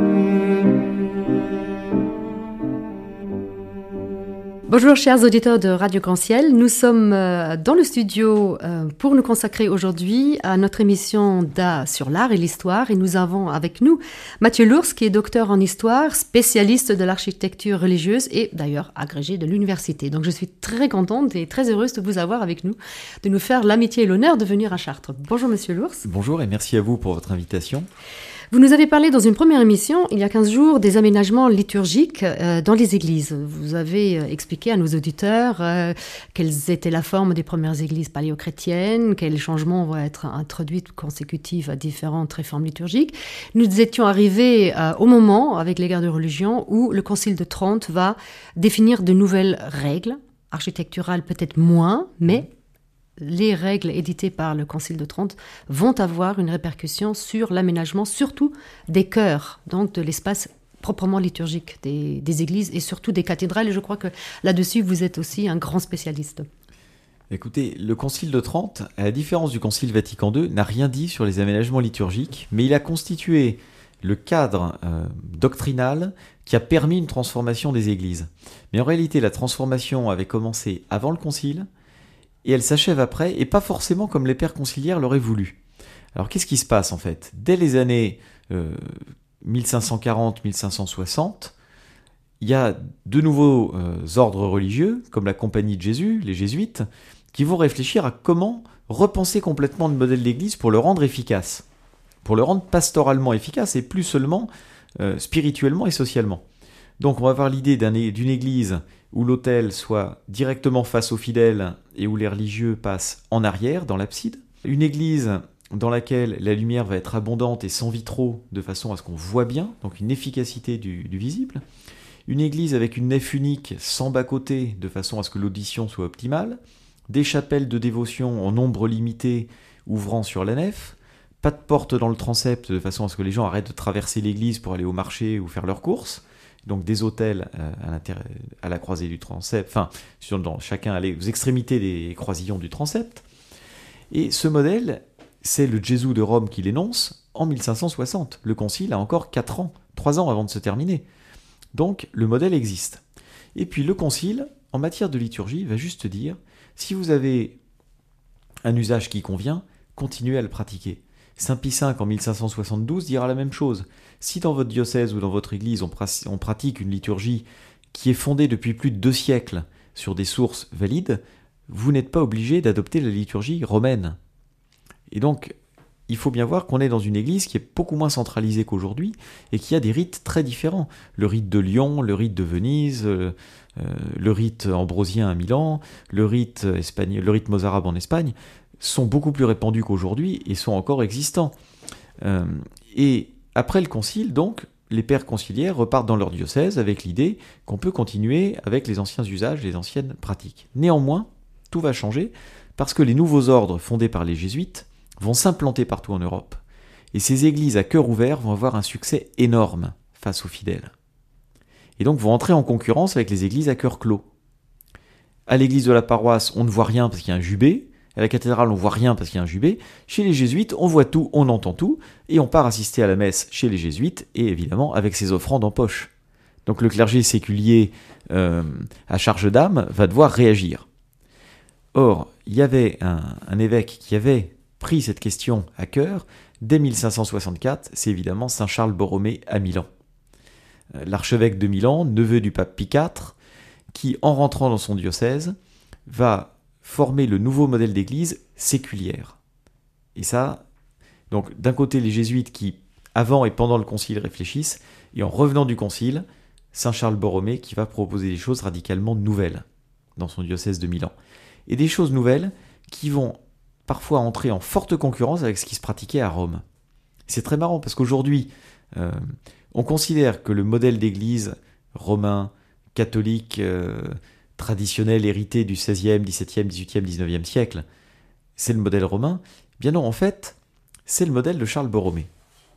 Bonjour chers auditeurs de Radio Grand-Ciel, nous sommes dans le studio pour nous consacrer aujourd'hui à notre émission d'A sur l'art et l'histoire et nous avons avec nous Mathieu Lours qui est docteur en histoire, spécialiste de l'architecture religieuse et d'ailleurs agrégé de l'université. Donc je suis très contente et très heureuse de vous avoir avec nous, de nous faire l'amitié et l'honneur de venir à Chartres. Bonjour Monsieur Lours. Bonjour et merci à vous pour votre invitation. Vous nous avez parlé dans une première émission, il y a 15 jours, des aménagements liturgiques dans les églises. Vous avez expliqué à nos auditeurs quelles étaient la forme des premières églises paléochrétiennes, quels changements vont être introduits consécutifs à différentes réformes liturgiques. Nous étions arrivés au moment, avec les guerres de religion, où le Concile de Trente va définir de nouvelles règles, architecturales peut-être moins, mais les règles éditées par le Concile de Trente vont avoir une répercussion sur l'aménagement, surtout des chœurs, donc de l'espace proprement liturgique des églises et surtout des cathédrales. Et je crois que là-dessus, vous êtes aussi un grand spécialiste. Écoutez, le Concile de Trente, à la différence du Concile Vatican II, n'a rien dit sur les aménagements liturgiques, mais il a constitué le cadre doctrinal qui a permis une transformation des églises. Mais en réalité, la transformation avait commencé avant le Concile, et elle s'achève après, et pas forcément comme les pères conciliaires l'auraient voulu. Alors qu'est-ce qui se passe en fait ? Dès les années 1540-1560, il y a de nouveaux ordres religieux, comme la Compagnie de Jésus, les jésuites, qui vont réfléchir à comment repenser complètement le modèle d'église pour le rendre efficace, pour le rendre pastoralement efficace, et plus seulement spirituellement et socialement. Donc on va avoir l'idée d'une église où l'autel soit directement face aux fidèles et où les religieux passent en arrière, dans l'abside. Une église dans laquelle la lumière va être abondante et sans vitraux, de façon à ce qu'on voit bien, donc une efficacité du visible. Une église avec une nef unique, sans bas-côté, de façon à ce que l'audition soit optimale. Des chapelles de dévotion en nombre limité, ouvrant sur la nef. Pas de porte dans le transept, de façon à ce que les gens arrêtent de traverser l'église pour aller au marché ou faire leurs courses. Donc des autels à la croisée du transept, enfin, chacun aux extrémités des croisillons du transept. Et ce modèle, c'est le Gesù de Rome qui l'énonce en 1560. Le concile a encore 3 ans avant de se terminer. Donc le modèle existe. Et puis le concile, en matière de liturgie, va juste dire, si vous avez un usage qui convient, continuez à le pratiquer. Saint Pie V en 1572 dira la même chose. Si dans votre diocèse ou dans votre église on pratique une liturgie qui est fondée depuis plus de 2 siècles sur des sources valides, vous n'êtes pas obligé d'adopter la liturgie romaine. Et donc, il faut bien voir qu'on est dans une église qui est beaucoup moins centralisée qu'aujourd'hui et qui a des rites très différents. Le rite de Lyon, le rite de Venise, le rite ambrosien à Milan, le rite espagnol, le rite mozarabe en Espagne, sont beaucoup plus répandus qu'aujourd'hui et sont encore existants. Et après le concile, donc, les pères conciliaires repartent dans leur diocèse avec l'idée qu'on peut continuer avec les anciens usages, les anciennes pratiques. Néanmoins, tout va changer parce que les nouveaux ordres fondés par les jésuites vont s'implanter partout en Europe. Et ces églises à cœur ouvert vont avoir un succès énorme face aux fidèles. Et donc vont entrer en concurrence avec les églises à cœur clos. À l'église de la paroisse, on ne voit rien parce qu'il y a un jubé. À la cathédrale, on voit rien parce qu'il y a un jubé. Chez les jésuites, on voit tout, on entend tout, et on part assister à la messe chez les jésuites, et évidemment avec ses offrandes en poche. Donc le clergé séculier à charge d'âme va devoir réagir. Or, il y avait un évêque qui avait pris cette question à cœur dès 1564, c'est évidemment Saint Charles Borromée à Milan. L'archevêque de Milan, neveu du pape Pie IV, qui, en rentrant dans son diocèse, va former le nouveau modèle d'église séculière. Et ça, donc d'un côté les jésuites qui, avant et pendant le concile, réfléchissent, et en revenant du concile, Saint Charles Borromée qui va proposer des choses radicalement nouvelles dans son diocèse de Milan. Et des choses nouvelles qui vont parfois entrer en forte concurrence avec ce qui se pratiquait à Rome. C'est très marrant parce qu'aujourd'hui, on considère que le modèle d'église romain, catholique, traditionnel, hérité du XVIe, XVIIe, XVIIIe, XIXe siècle, c'est le modèle romain. Bien non, en fait, c'est le modèle de Charles Borromée.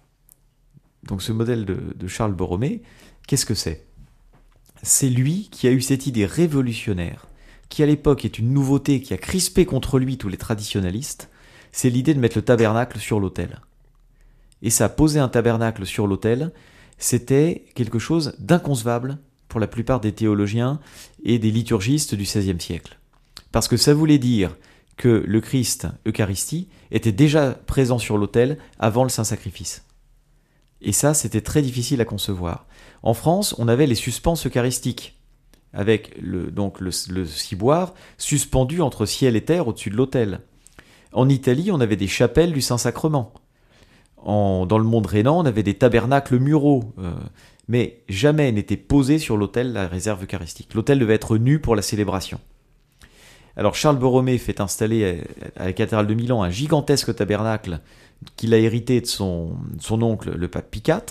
Donc ce modèle de Charles Borromée, qu'est-ce que c'est ? C'est lui qui a eu cette idée révolutionnaire, qui à l'époque est une nouveauté, qui a crispé contre lui tous les traditionalistes, c'est l'idée de mettre le tabernacle sur l'autel. Et ça a posé un tabernacle sur l'autel, c'était quelque chose d'inconcevable pour la plupart des théologiens et des liturgistes du XVIe siècle. Parce que ça voulait dire que le Christ, Eucharistie, était déjà présent sur l'autel avant le Saint-Sacrifice. Et ça, c'était très difficile à concevoir. En France, on avait les suspenses eucharistiques, avec le ciboire suspendu entre ciel et terre au-dessus de l'autel. En Italie, on avait des chapelles du Saint-Sacrement. Dans le monde rhénan, on avait des tabernacles muraux, mais jamais n'était posé sur l'autel la réserve eucharistique. L'autel devait être nu pour la célébration. Alors Charles Borromée fait installer à la cathédrale de Milan un gigantesque tabernacle qu'il a hérité de son oncle, le pape Pie IV,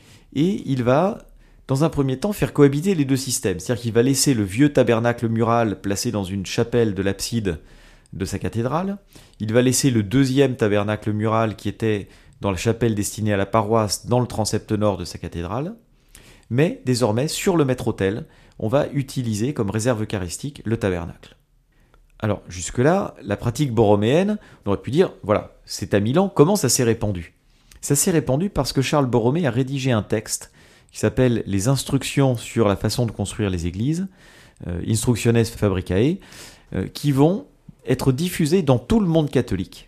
et il va, dans un premier temps, faire cohabiter les deux systèmes. C'est-à-dire qu'il va laisser le vieux tabernacle mural placé dans une chapelle de l'abside de sa cathédrale. Il va laisser le deuxième tabernacle mural qui était dans la chapelle destinée à la paroisse dans le transept nord de sa cathédrale. Mais désormais, sur le maître-autel, on va utiliser comme réserve eucharistique le tabernacle. Alors, jusque-là, la pratique borroméenne, on aurait pu dire, voilà, c'est à Milan, comment ça s'est répandu ? Ça s'est répandu parce que Charles Borromée a rédigé un texte qui s'appelle « Les instructions sur la façon de construire les églises », Instructiones Fabricae, qui vont être diffusées dans tout le monde catholique.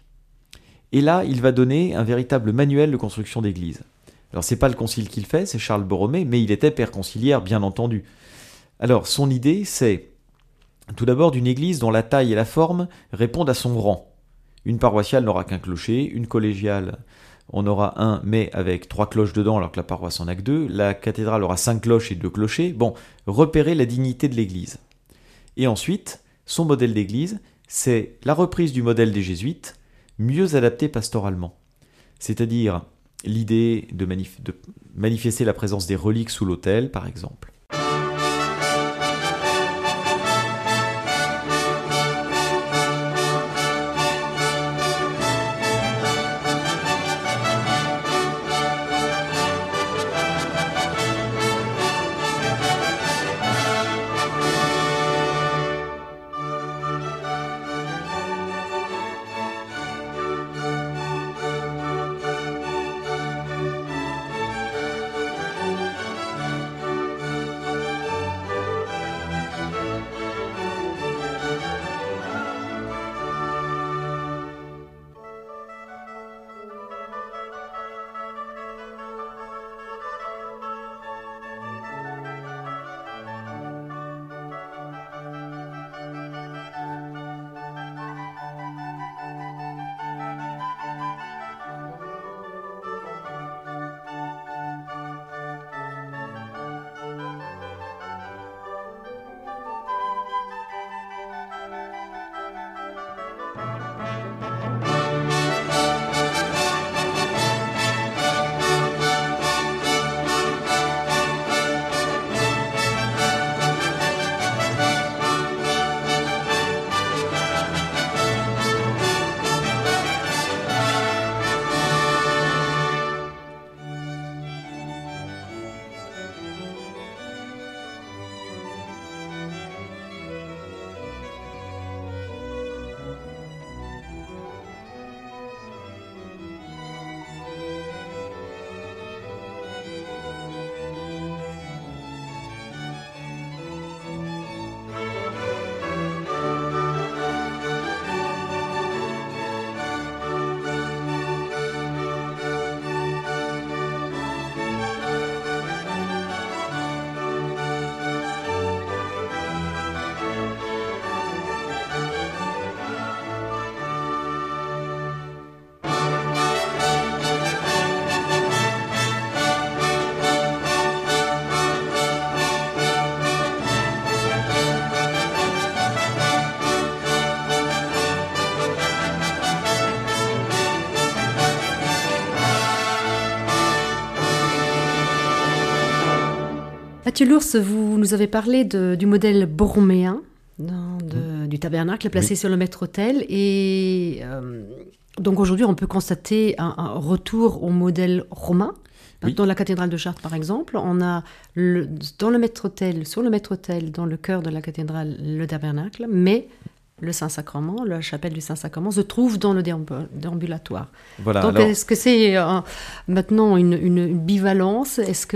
Et là, il va donner un véritable manuel de construction d'église. Alors, c'est pas le concile qui le fait, c'est Charles Borromée, mais il était père conciliaire, bien entendu. Alors, son idée, c'est tout d'abord d'une église dont la taille et la forme répondent à son rang. Une paroissiale n'aura qu'un clocher, une collégiale on aura un, mais avec 3 cloches dedans alors que la paroisse en a que 2, la cathédrale aura 5 cloches et 2 clochers. Bon, repérer la dignité de l'église. Et ensuite, son modèle d'église, c'est la reprise du modèle des jésuites, mieux adapté pastoralement. C'est-à-dire l'idée de manifester la présence des reliques sous l'autel, par exemple. Mathieu Lours, vous nous avez parlé du modèle borroméen du tabernacle placé sur le maître-autel. Et donc aujourd'hui, on peut constater un retour au modèle romain. Oui. Dans la cathédrale de Chartres, par exemple, on a sur le maître-autel, dans le cœur de la cathédrale, le tabernacle, mais le Saint-Sacrement, la chapelle du Saint-Sacrement, se trouve dans le déambulatoire. Voilà, Donc, alors, est-ce que c'est maintenant une bivalence? Est-ce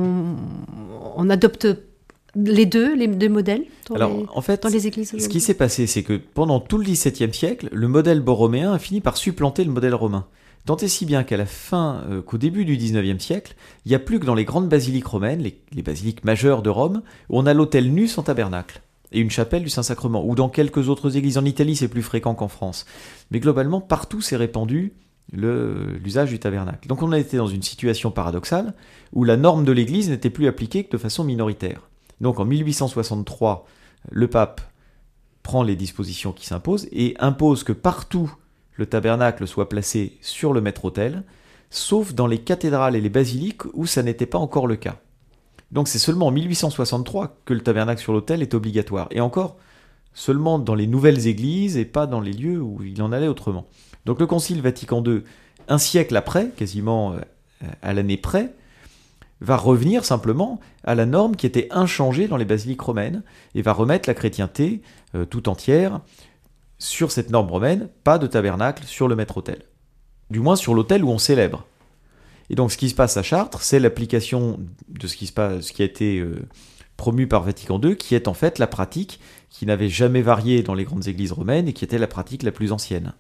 qu'on adopte les deux modèles en fait, dans les églises ce qui aujourd'hui? s'est passé, c'est que pendant tout le XVIIe siècle, le modèle borroméen a fini par supplanter le modèle romain. Tant et si bien qu'au début du XIXe siècle, il n'y a plus que dans les grandes basiliques romaines, les basiliques majeures de Rome, où on a l'autel nu sans tabernacle et une chapelle du Saint-Sacrement, ou dans quelques autres églises. En Italie, c'est plus fréquent qu'en France. Mais globalement, partout s'est répandu l'usage du tabernacle. Donc on a été dans une situation paradoxale où la norme de l'Église n'était plus appliquée que de façon minoritaire. Donc en 1863, le pape prend les dispositions qui s'imposent et impose que partout le tabernacle soit placé sur le maître-autel, sauf dans les cathédrales et les basiliques où ça n'était pas encore le cas. Donc c'est seulement en 1863 que le tabernacle sur l'autel est obligatoire. Et encore, seulement dans les nouvelles églises et pas dans les lieux où il en allait autrement. Donc le Concile Vatican II, un siècle après, quasiment à l'année près, va revenir simplement à la norme qui était inchangée dans les basiliques romaines et va remettre la chrétienté tout entière sur cette norme romaine, pas de tabernacle sur le maître-autel. Du moins sur l'autel où on célèbre. Et donc ce qui se passe à Chartres, c'est l'application de ce qui a été promu par Vatican II, qui est en fait la pratique qui n'avait jamais varié dans les grandes églises romaines et qui était la pratique la plus ancienne.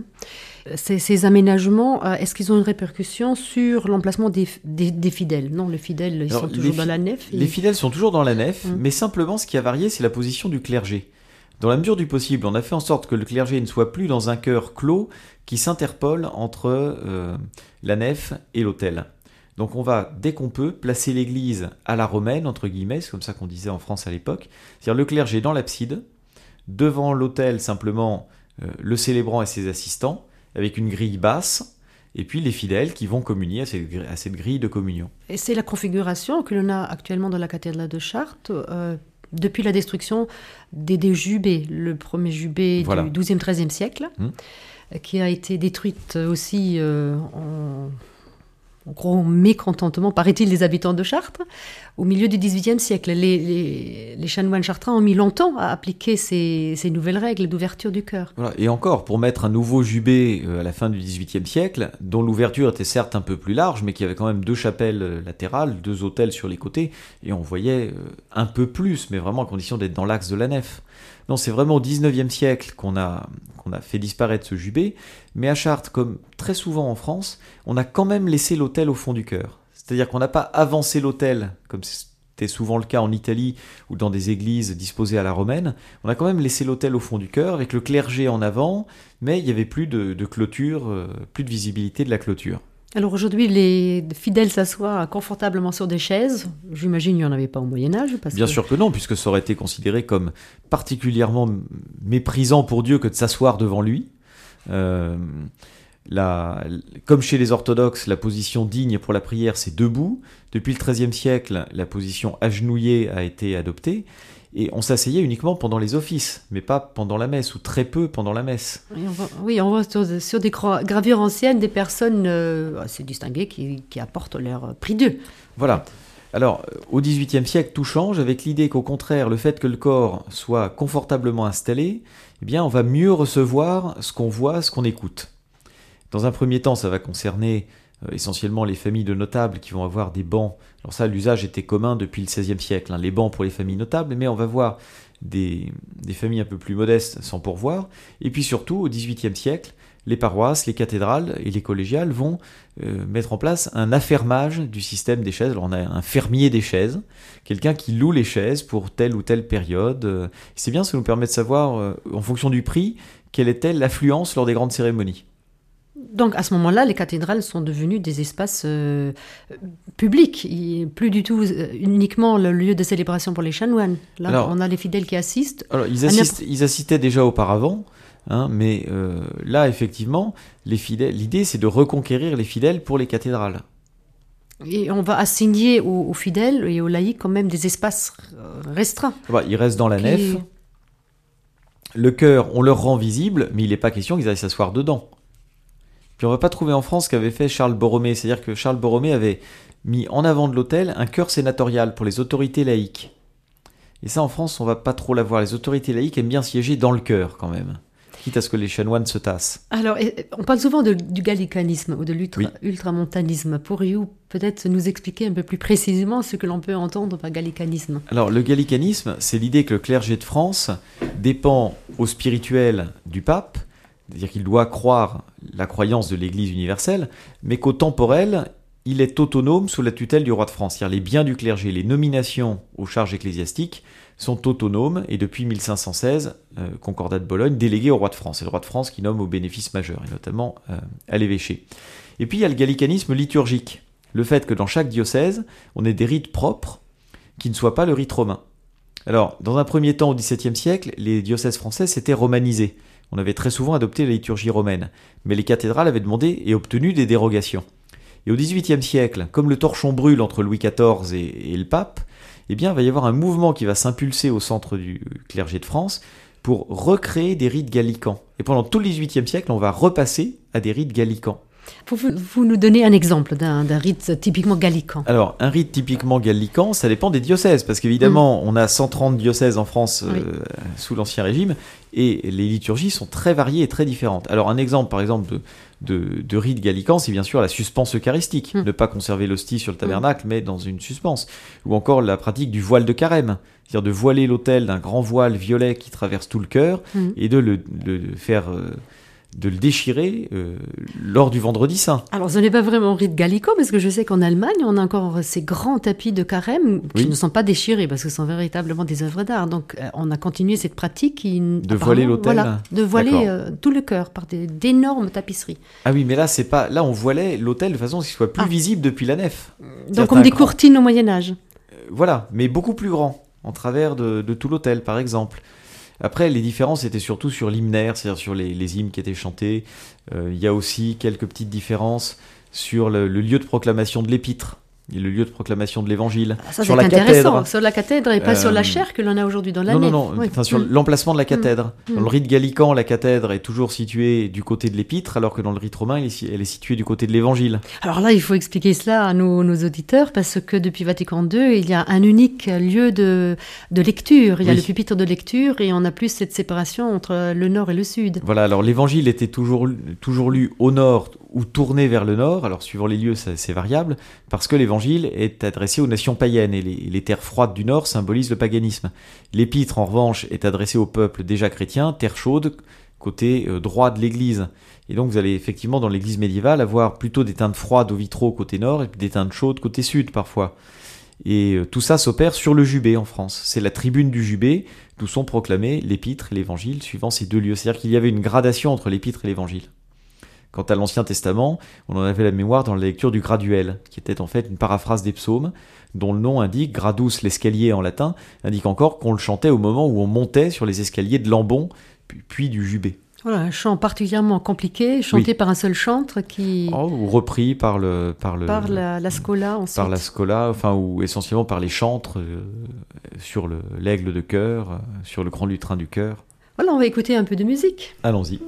Ces aménagements, est-ce qu'ils ont une répercussion sur l'emplacement des fidèles? Non, les fidèles, ils sont toujours dans la nef. Les fidèles sont toujours dans la nef, mais simplement ce qui a varié, c'est la position du clergé. Dans la mesure du possible, on a fait en sorte que le clergé ne soit plus dans un chœur clos qui s'interpole entre la nef et l'autel. Donc on va, dès qu'on peut, placer l'église à la romaine, entre guillemets, c'est comme ça qu'on disait en France à l'époque, c'est-à-dire le clergé dans l'abside, devant l'autel simplement le célébrant et ses assistants, avec une grille basse, et puis les fidèles qui vont communier à cette grille de communion. Et c'est la configuration que l'on a actuellement dans la cathédrale de Chartres, depuis la destruction des jubés, le premier jubé du XIIe, XIIIe siècle, qui a été détruite aussi en gros mécontentement, paraît-il, des habitants de Chartres, au milieu du XVIIIe siècle. Les chanoines chartrains ont mis longtemps à appliquer ces nouvelles règles d'ouverture du chœur. Voilà. Et encore, pour mettre un nouveau jubé à la fin du XVIIIe siècle, dont l'ouverture était certes un peu plus large, mais qui avait quand même 2 chapelles latérales, 2 autels sur les côtés, et on voyait un peu plus, mais vraiment à condition d'être dans l'axe de la nef. Non, c'est vraiment au XIXe siècle qu'on a fait disparaître ce jubé, mais à Chartres, comme très souvent en France, on a quand même laissé l'autel au fond du chœur. C'est-à-dire qu'on n'a pas avancé l'autel, comme c'était souvent le cas en Italie ou dans des églises disposées à la romaine. On a quand même laissé l'autel au fond du chœur, avec le clergé en avant, mais il n'y avait plus de clôture, plus de visibilité de la clôture. Alors aujourd'hui, les fidèles s'assoient confortablement sur des chaises. J'imagine qu'il n'y en avait pas au Moyen-Âge. Bien sûr que non, puisque ça aurait été considéré comme particulièrement méprisant pour Dieu que de s'asseoir devant lui. Comme chez les orthodoxes, la position digne pour la prière, c'est debout. Depuis le XIIIe siècle, la position agenouillée a été adoptée. Et on s'asseyait uniquement pendant les offices, mais pas pendant la messe, ou très peu pendant la messe. On voit sur des gravures anciennes des personnes assez distinguées qui apportent leur prie-dieu. Voilà. Alors, au XVIIIe siècle, tout change avec l'idée qu'au contraire, le fait que le corps soit confortablement installé, eh bien, on va mieux recevoir ce qu'on voit, ce qu'on écoute. Dans un premier temps, ça va concerner essentiellement les familles de notables qui vont avoir des bancs. Alors ça, l'usage était commun depuis le XVIe siècle, les bancs pour les familles notables, mais on va voir des familles un peu plus modestes sans pourvoir. Et puis surtout, au XVIIIe siècle, les paroisses, les cathédrales et les collégiales vont mettre en place un affermage du système des chaises. Alors on a un fermier des chaises, quelqu'un qui loue les chaises pour telle ou telle période. C'est bien, ça nous permet de savoir, en fonction du prix, quelle était l'affluence lors des grandes cérémonies. Donc à ce moment-là, les cathédrales sont devenues des espaces publics, plus du tout uniquement le lieu de célébration pour les chanoines. Là, alors, on a les fidèles qui assistent. Alors, ils assistaient déjà auparavant, mais là, effectivement, l'idée, c'est de reconquérir les fidèles pour les cathédrales. Et on va assigner aux fidèles et aux laïcs quand même des espaces restreints. Ils restent dans la nef. Le chœur, on leur rend visible, mais il n'est pas question qu'ils aillent s'asseoir dedans. Puis on ne va pas trouver en France ce qu'avait fait Charles Borromée. C'est-à-dire que Charles Borromée avait mis en avant de l'autel un chœur sénatorial pour les autorités laïques. Et ça, en France, on va pas trop l'avoir. Les autorités laïques aiment bien siéger dans le chœur, quand même, quitte à ce que les chanoines se tassent. Alors, on parle souvent du gallicanisme ou de l'ultramontanisme. Pourriez-vous peut-être nous expliquer un peu plus précisément ce que l'on peut entendre par gallicanisme? Alors, le gallicanisme, c'est l'idée que le clergé de France dépend au spirituel du pape, c'est-à-dire qu'il doit croire la croyance de l'Église universelle, mais qu'au temporel, il est autonome sous la tutelle du roi de France. C'est-à-dire les biens du clergé, les nominations aux charges ecclésiastiques sont autonomes et depuis 1516, Concordat de Bologne, délégués au roi de France. C'est le roi de France qui nomme aux bénéfices majeurs, et notamment à l'évêché. Et puis il y a le gallicanisme liturgique. Le fait que dans chaque diocèse, on ait des rites propres qui ne soient pas le rite romain. Alors, dans un premier temps, au XVIIe siècle, les diocèses français s'étaient romanisés. On avait très souvent adopté la liturgie romaine, mais les cathédrales avaient demandé et obtenu des dérogations. Et au XVIIIe siècle, comme le torchon brûle entre Louis XIV et le pape, eh bien, il va y avoir un mouvement qui va s'impulser au centre du clergé de France pour recréer des rites gallicans. Et pendant tout le XVIIIe siècle, on va repasser à des rites gallicans. Pouvez-vous nous donner un exemple d'un rite typiquement gallican? Alors, un rite typiquement gallican, ça dépend des diocèses, parce qu'évidemment, on a 130 diocèses en France sous l'Ancien Régime, et les liturgies sont très variées et très différentes. Alors, un exemple, par exemple, de rite gallican, c'est bien sûr la suspense eucharistique. Ne pas conserver l'hostie sur le tabernacle, mais dans une suspense. Ou encore la pratique du voile de carême, c'est-à-dire de voiler l'autel d'un grand voile violet qui traverse tout le chœur, et de le faire... de le déchirer lors du Vendredi Saint. Alors, ce n'est pas vraiment rite gallico, parce que je sais qu'en Allemagne, on a encore ces grands tapis de carême qui ne sont pas déchirés, parce que ce sont véritablement des œuvres d'art. Donc, on a continué cette pratique de voiler l'autel. Voilà, de voiler tout le chœur par d'énormes tapisseries. Ah oui, mais là, c'est pas. Là, on voilait l'autel de façon à ce qu'il soit plus visible depuis la nef. Donc, comme des courtines au Moyen-Âge. Voilà, mais beaucoup plus grand, en travers de tout l'autel, par exemple. Après, les différences étaient surtout sur l'hymnaire, c'est-à-dire sur les hymnes qui étaient chantés. Il y a aussi quelques petites différences sur le lieu de proclamation de l'épître et le lieu de proclamation de l'évangile. Ça, sur c'est la intéressant, cathèdre. sur la cathèdre et pas sur la chaire que l'on a aujourd'hui dans la nef. Non, oui. enfin, sur l'emplacement de la cathèdre. Dans le rite gallican, la cathèdre est toujours située du côté de l'épître, alors que dans le rite romain, elle est située du côté de l'évangile. Alors là, il faut expliquer cela à nos auditeurs, parce que depuis Vatican II, il y a un unique lieu de lecture. Il y a le pupitre de lecture, et on n'a plus cette séparation entre le nord et le sud. Voilà, alors l'évangile était toujours lu au nord ou tourné vers le nord. Alors suivant les lieux, c'est variable, parce que l'évangile est adressé aux nations païennes, et les terres froides du nord symbolisent le paganisme. L'épître, en revanche, est adressé au peuple déjà chrétien, terre chaude, côté droit de l'église. Et donc vous allez effectivement dans l'église médiévale avoir plutôt des teintes froides aux vitraux côté nord, et des teintes chaudes côté sud parfois. Et tout ça s'opère sur le jubé en France. C'est la tribune du jubé, d'où sont proclamés l'épître et l'évangile, suivant ces deux lieux. C'est-à-dire qu'il y avait une gradation entre l'épître et l'évangile. Quant à l'Ancien Testament, on en avait la mémoire dans la lecture du graduel, qui était en fait une paraphrase des psaumes, dont le nom indique, gradus l'escalier en latin, indique encore qu'on le chantait au moment où on montait sur les escaliers de l'ambon, puis du jubé. Voilà, un chant particulièrement compliqué, chanté par un seul chantre qui... ou repris par la scola ensuite. Par la scola, enfin, ou essentiellement par les chantres sur l'aigle de chœur, sur le grand lutrin du chœur. Voilà, on va écouter un peu de musique. Allons-y.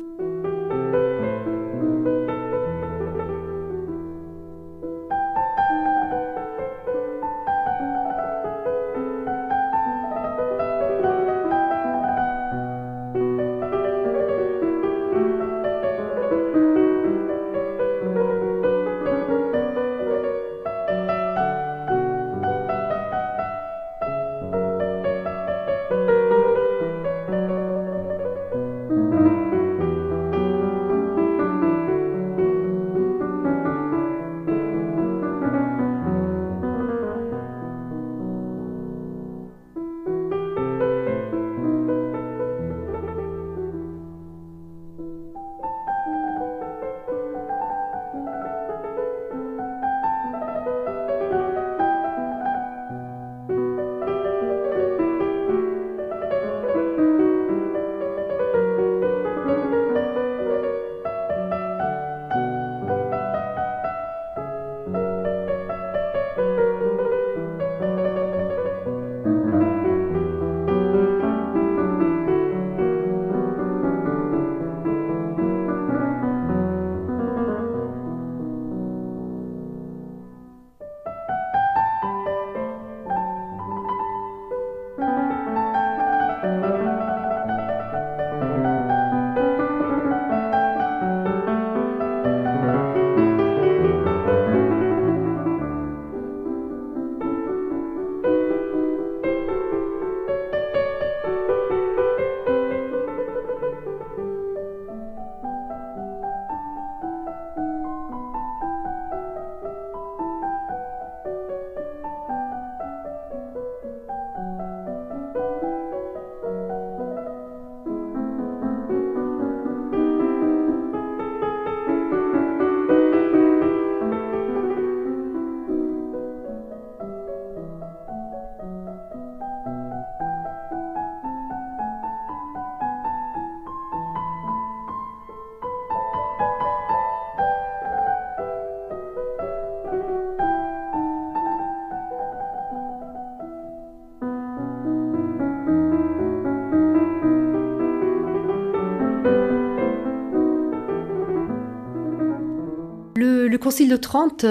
Concile de Trente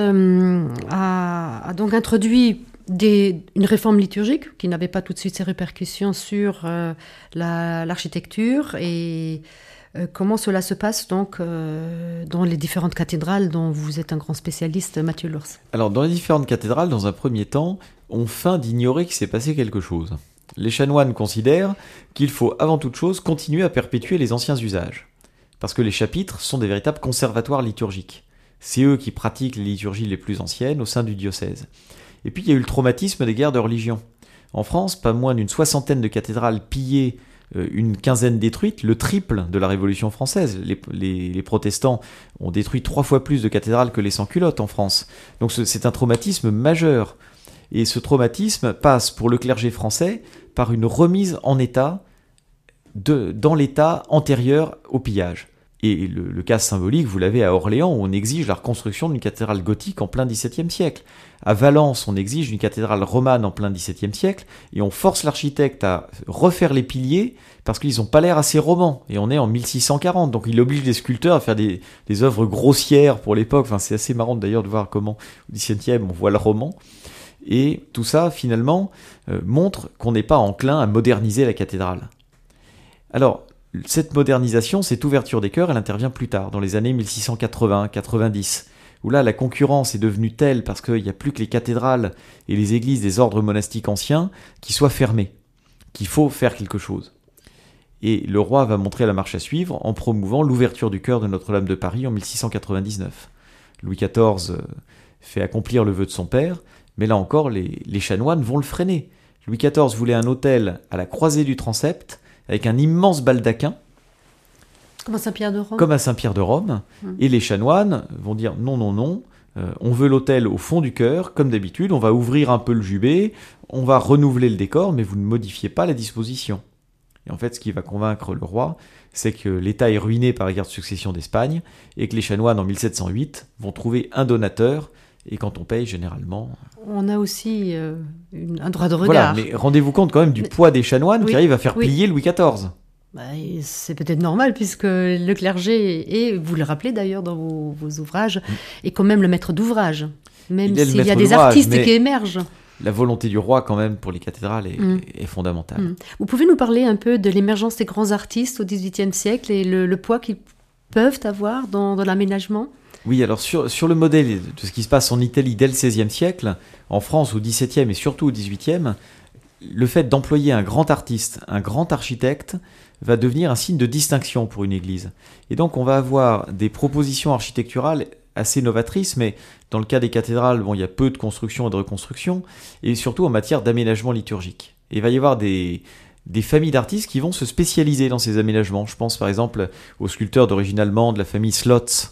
a donc introduit une réforme liturgique qui n'avait pas tout de suite ses répercussions sur l'architecture et comment cela se passe donc dans les différentes cathédrales dont vous êtes un grand spécialiste, Mathieu Lours. Alors dans les différentes cathédrales, dans un premier temps, on feint d'ignorer qu'il s'est passé quelque chose. Les chanoines considèrent qu'il faut avant toute chose continuer à perpétuer les anciens usages, parce que les chapitres sont des véritables conservatoires liturgiques. C'est eux qui pratiquent les liturgies les plus anciennes au sein du diocèse. Et puis il y a eu le traumatisme des guerres de religion. En France, pas moins d'une 60aine de cathédrales pillées, une quinzaine détruites, le triple de la Révolution française. Les protestants ont détruit 3 fois plus de cathédrales que les sans-culottes en France. Donc c'est un traumatisme majeur. Et ce traumatisme passe pour le clergé français par une remise en état dans l'état antérieur au pillage. Et le cas symbolique, vous l'avez à Orléans, où on exige la reconstruction d'une cathédrale gothique en plein XVIIe siècle. À Valence, on exige une cathédrale romane en plein XVIIe siècle, et on force l'architecte à refaire les piliers, parce qu'ils n'ont pas l'air assez romans. Et on est en 1640, donc il oblige les sculpteurs à faire des œuvres grossières pour l'époque. Enfin, c'est assez marrant d'ailleurs de voir comment, au XVIIe, on voit le roman. Et tout ça, finalement, montre qu'on n'est pas enclin à moderniser la cathédrale. Alors, cette modernisation, cette ouverture des chœurs, elle intervient plus tard, dans les années 1680-90, où là, la concurrence est devenue telle parce qu'il n'y a plus que les cathédrales et les églises des ordres monastiques anciens qui soient fermées, qu'il faut faire quelque chose. Et le roi va montrer la marche à suivre en promouvant l'ouverture du chœur de Notre-Dame de Paris en 1699. Louis XIV fait accomplir le vœu de son père, mais là encore, les chanoines vont le freiner. Louis XIV voulait un autel à la croisée du transept, avec un immense baldaquin. Comme à Saint-Pierre de Rome. Comme à Saint-Pierre de Rome. Et les chanoines vont dire non, non, non, on veut l'autel au fond du chœur, comme d'habitude, on va ouvrir un peu le jubé, on va renouveler le décor, mais vous ne modifiez pas la disposition. Et en fait, ce qui va convaincre le roi, c'est que l'État est ruiné par la guerre de succession d'Espagne, et que les chanoines, en 1708, vont trouver un donateur, et quand on paye, généralement... On a aussi un droit de regard. Voilà, mais rendez-vous compte quand même du poids des chanoines qui arrivent à faire plier Louis XIV. C'est peut-être normal, puisque le clergé, et vous le rappelez d'ailleurs dans vos ouvrages, est quand même le maître d'ouvrage, même s'il y a des artistes qui émergent. La volonté du roi, quand même, pour les cathédrales est fondamentale. Vous pouvez nous parler un peu de l'émergence des grands artistes au XVIIIe siècle et le poids qu'ils peuvent avoir dans l'aménagement ? Oui, alors sur le modèle de ce qui se passe en Italie dès le XVIe siècle, en France au XVIIe et surtout au XVIIIe, le fait d'employer un grand artiste, un grand architecte, va devenir un signe de distinction pour une église. Et donc on va avoir des propositions architecturales assez novatrices, mais dans le cas des cathédrales, il y a peu de construction et de reconstruction, et surtout en matière d'aménagement liturgique. Et il va y avoir des familles d'artistes qui vont se spécialiser dans ces aménagements. Je pense par exemple aux sculpteurs d'origine allemande, la famille Slotz,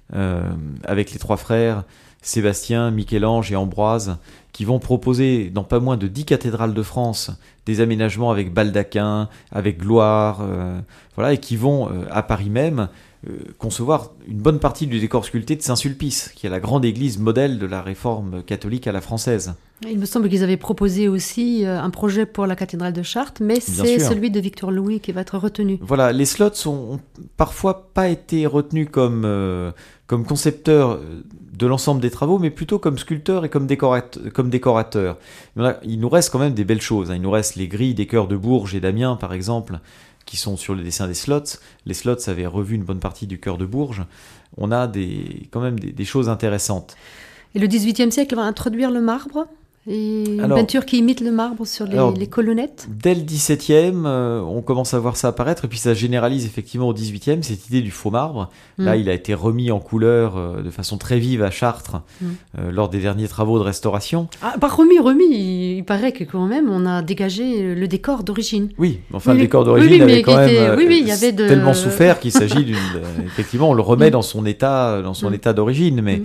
avec les 3 frères, Sébastien, Michel-Ange et Ambroise, qui vont proposer dans pas moins de 10 cathédrales de France des aménagements avec baldaquin, avec gloire, et qui vont, à Paris même, concevoir une bonne partie du décor sculpté de Saint-Sulpice, qui est la grande église modèle de la réforme catholique à la française. Il me semble qu'ils avaient proposé aussi un projet pour la cathédrale de Chartres, mais c'est celui de Victor Louis qui va être retenu. Voilà, les Slotz ont parfois pas été retenus comme concepteurs de l'ensemble des travaux, mais plutôt comme sculpteurs et comme décorateurs. Il nous reste quand même des belles choses. Il nous reste les grilles des chœurs de Bourges et d'Amiens, par exemple, qui sont sur le dessin des Slotz. Les Slotz avaient revu une bonne partie du chœur de Bourges. On a quand même des choses intéressantes. Et le XVIIIe siècle va introduire le marbre et une peinture qui imite le marbre sur les colonnettes. Dès le XVIIe, on commence à voir ça apparaître, et puis ça généralise effectivement au XVIIIe, cette idée du faux marbre. Là, il a été remis en couleur de façon très vive à Chartres lors des derniers travaux de restauration. Pas remis, il paraît que quand même on a dégagé le décor d'origine. Oui, enfin le décor d'origine avait quand même tellement souffert qu'il s'agit d'une... effectivement, on le remet dans son état d'origine, mais...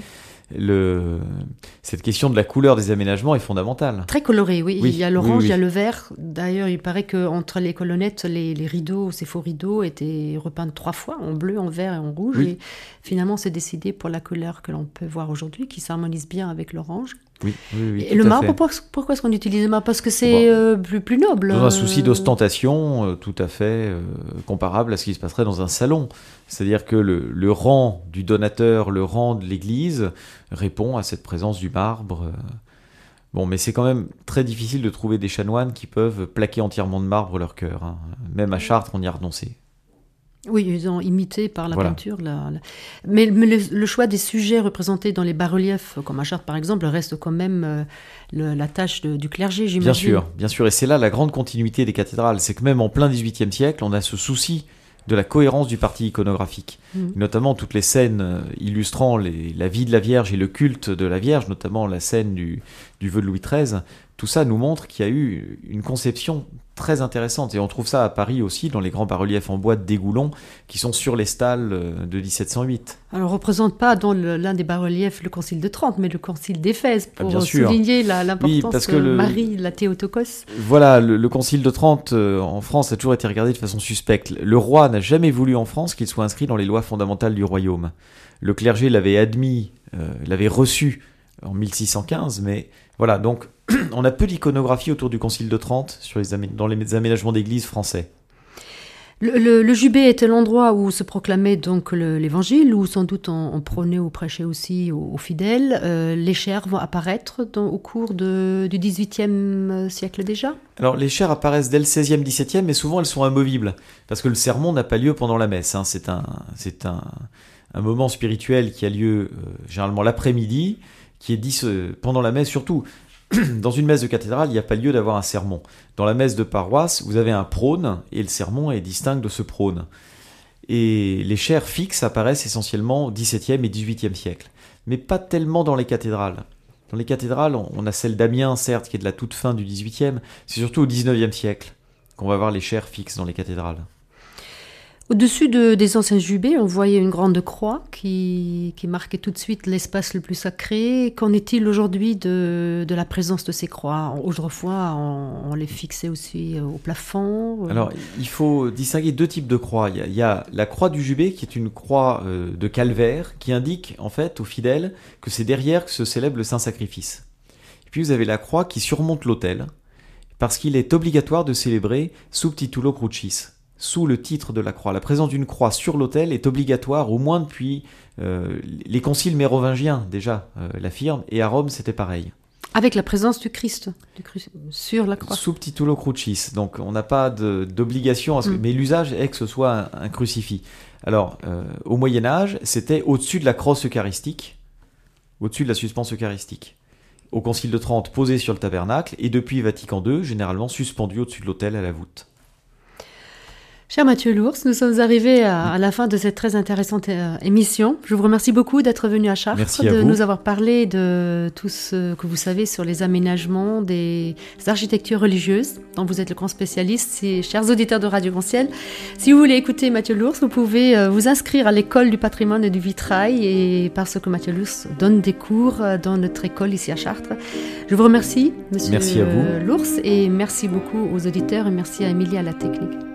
cette question de la couleur des aménagements est fondamentale. Très coloré, oui. Il y a l'orange, il y a le vert. D'ailleurs, il paraît qu'entre les colonnettes, les rideaux, ces faux rideaux, étaient repeints 3 fois, en bleu, en vert et en rouge. Oui. Et finalement, c'est décidé pour la couleur que l'on peut voir aujourd'hui, qui s'harmonise bien avec l'orange. Oui, Et le marbre, pourquoi est-ce qu'on utilise le marbre? Parce que c'est plus noble. Dans un souci d'ostentation tout à fait comparable à ce qui se passerait dans un salon. C'est-à-dire que le rang du donateur, le rang de l'église répond à cette présence du marbre. Bon, mais c'est quand même très difficile de trouver des chanoines qui peuvent plaquer entièrement de marbre leur cœur, hein. Même à Chartres, on y a renoncé. Oui, ils ont imité par la peinture. Mais le choix des sujets représentés dans les bas-reliefs, comme à Chartres par exemple, reste quand même la tâche du clergé, j'imagine. Bien sûr. Et c'est là la grande continuité des cathédrales. C'est que même en plein XVIIIe siècle, on a ce souci de la cohérence du parti iconographique. Notamment toutes les scènes illustrant la vie de la Vierge et le culte de la Vierge, notamment la scène du vœu de Louis XIII. Tout ça nous montre qu'il y a eu une conception très intéressante. Et on trouve ça à Paris aussi, dans les grands bas-reliefs en bois de Dégoulon, qui sont sur les stalles de 1708. Alors, on ne représente pas dans l'un des bas-reliefs le concile de Trente, mais le concile d'Éphèse, pour souligner l'importance de Marie, la Théotokos. Voilà, le concile de Trente, en France, a toujours été regardé de façon suspecte. Le roi n'a jamais voulu en France qu'il soit inscrit dans les lois fondamentales du royaume. Le clergé l'avait admis, l'avait reçu en 1615, mais voilà, donc on a peu d'iconographie autour du Concile de Trente dans les aménagements d'église français. Le jubé était l'endroit où se proclamait donc l'évangile, où sans doute on prônait ou prêchait aussi aux fidèles. Les chaires vont apparaître au cours du XVIIIe siècle déjà. Alors les chaires apparaissent dès le XVIe, XVIIe, mais souvent elles sont amovibles, parce que le sermon n'a pas lieu pendant la messe. Hein. C'est un moment spirituel qui a lieu généralement l'après-midi, qui est dit pendant la messe surtout. Dans une messe de cathédrale, il n'y a pas lieu d'avoir un sermon. Dans la messe de paroisse, vous avez un prône, et le sermon est distinct de ce prône. Et les chaires fixes apparaissent essentiellement au XVIIe et XVIIIe siècle. Mais pas tellement dans les cathédrales. Dans les cathédrales, on a celle d'Amiens, certes, qui est de la toute fin du XVIIIe. C'est surtout au XIXe siècle qu'on va voir les chaires fixes dans les cathédrales. Au-dessus des anciens jubés, on voyait une grande croix qui marquait tout de suite l'espace le plus sacré. Qu'en est-il aujourd'hui de la présence de ces croix? Autrefois, on les fixait aussi au plafond. Alors, il faut distinguer deux types de croix. Il y a la croix du jubé, qui est une croix de calvaire, qui indique en fait aux fidèles que c'est derrière que se célèbre le Saint-Sacrifice. Et puis vous avez la croix qui surmonte l'autel, parce qu'il est obligatoire de célébrer sub titulo crucis, sous le titre de la croix. La présence d'une croix sur l'autel est obligatoire, au moins depuis les conciles mérovingiens, déjà, l'affirment, et à Rome, c'était pareil. Avec la présence du Christ sur la croix. Sub titulo crucis, donc on n'a pas d'obligation, mais l'usage est que ce soit un crucifix. Alors, au Moyen-Âge, c'était au-dessus de la crosse eucharistique, au-dessus de la suspense eucharistique. Au Concile de Trente, posé sur le tabernacle, et depuis Vatican II, généralement suspendu au-dessus de l'autel à la voûte. Cher Mathieu Lours, nous sommes arrivés à la fin de cette très intéressante émission. Je vous remercie beaucoup d'être venu à Chartres, de nous avoir parlé de tout ce que vous savez sur les aménagements des architectures religieuses, dont vous êtes le grand spécialiste. Chers auditeurs de Radio Granciel, si vous voulez écouter Mathieu Lours, vous pouvez vous inscrire à l'école du patrimoine et du vitrail, et parce que Mathieu Lours donne des cours dans notre école ici à Chartres. Je vous remercie, Monsieur Lours, et merci beaucoup aux auditeurs, et merci à Émilie à la technique.